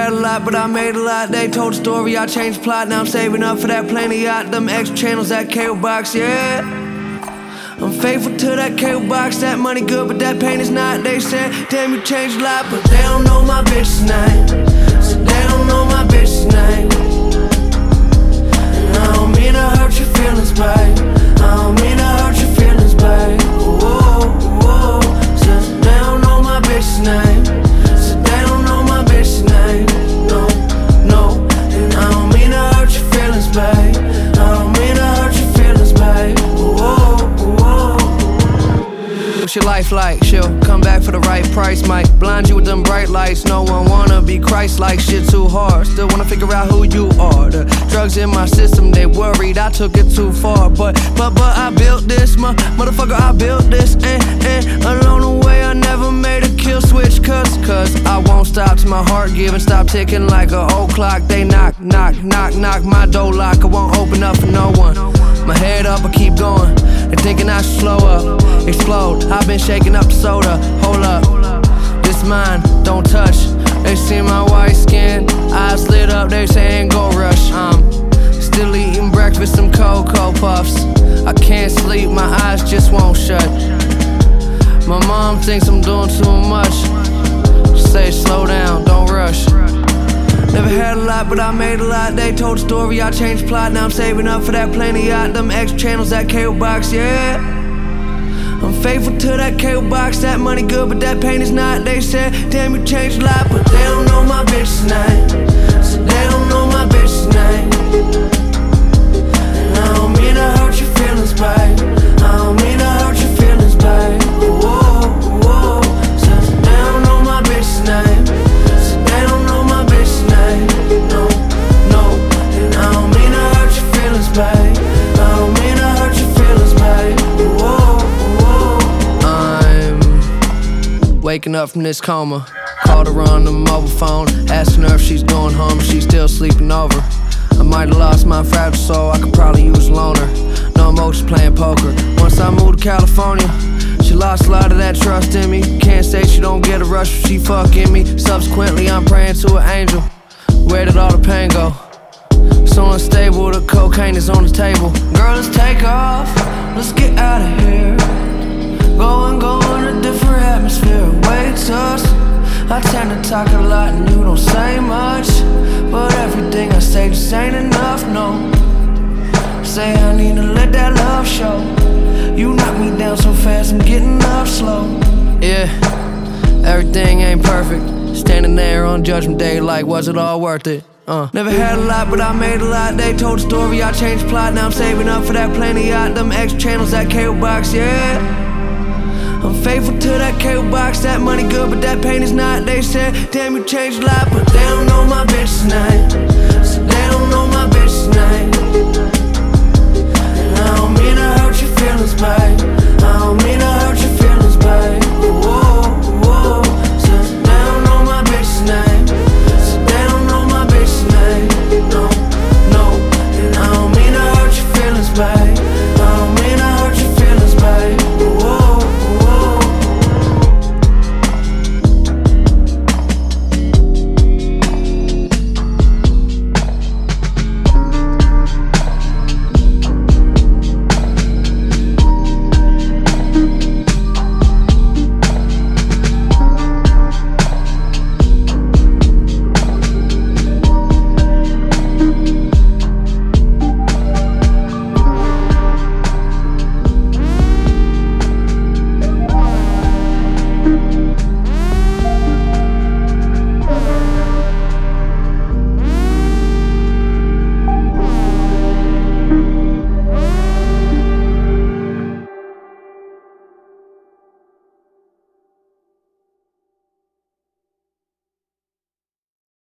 had a lot, but I made a lot. They told a story, I changed plot. Now I'm saving up for that plane yacht. Them extra channels, that cable box, yeah. I'm faithful to that cable box. That money good, but that pain is not. They said, damn, you changed a lot, but they don't know my bitch's name. So they don't know my bitch's name. And I don't mean to hurt your feelings, babe. I don't mean to hurt your feelings, babe. Whoa, whoa. So they don't know my bitch's name. So they don't know my bitch's name. No, no. And I don't mean to hurt your feelings, babe. I don't mean to hurt your feelings, babe. Whoa, whoa. What's your life like? She'll come back for the right price. Might blind you with them bright lights. No one wanna be Christ-like, shit too hard. Still wanna figure out who you are. The drugs in my system, they worried I took it too far. But I built this, motherfucker, I built this. And along the way I never made a kill switch. Cause I won't stop till my heart give and stop ticking like an old clock. They knock, knock, knock, knock my door lock. I won't open up for no one. My head up, I keep going. They thinking I should slow up, explode. I've been shaking up the soda, hold up. This mine, don't touch. They see my white skin, eyes lit up, they saying go rush. I'm still eating breakfast, some Cocoa Puffs. I can't sleep, my eyes just won't shut. My mom thinks I'm doing too much. She say slow down, don't rush. Never had a lot, but I made a lot. They told a story, I changed plot. Now I'm saving up for that plane yacht. Them extra channels, that cable box, yeah. I'm faithful to that cable box. That money good, but that pain is not. They said, damn, you changed a lot, but they don't know my bitch's name. So they don't know my bitch's name. And I don't mean to hurt your feelings, babe. I don't mean to hurt your feelings, babe. Whoa, whoa. So they don't know my bitch's name. So they don't know my bitch's name. No, no. And I don't mean to hurt your feelings, babe. I don't mean to hurt your feelings, babe. Whoa, whoa. I'm waking up from this coma. Called her on the mobile phone, asking her if she's going home, she's still sleeping over. I might have lost my fragile soul, I could probably use a loaner. No emotions, playing poker. Once I moved to California, she lost a lot of that trust in me. Can't say she don't get a rush if she fucking me. Subsequently, I'm praying to an angel. Where did all the pain go? So unstable, the cocaine is on the table. Girl, let's take off, let's get out of here. Go in a different atmosphere, waits us. I tend to talk a lot and you don't say much, but everything I say just ain't enough, no. Say I need to let that love show. You knock me down so fast, I'm getting up slow. Yeah, everything ain't perfect. Standing there on Judgment Day like, was it all worth it? Never had a lot, but I made a lot. They told a story, I changed plot. Now I'm saving up for that plane yacht. Them extra channels, that cable box, yeah. I'm faithful to that cable box. That money good, but that pain is not. They said, damn, you changed a lot, but they don't know my bitch's name.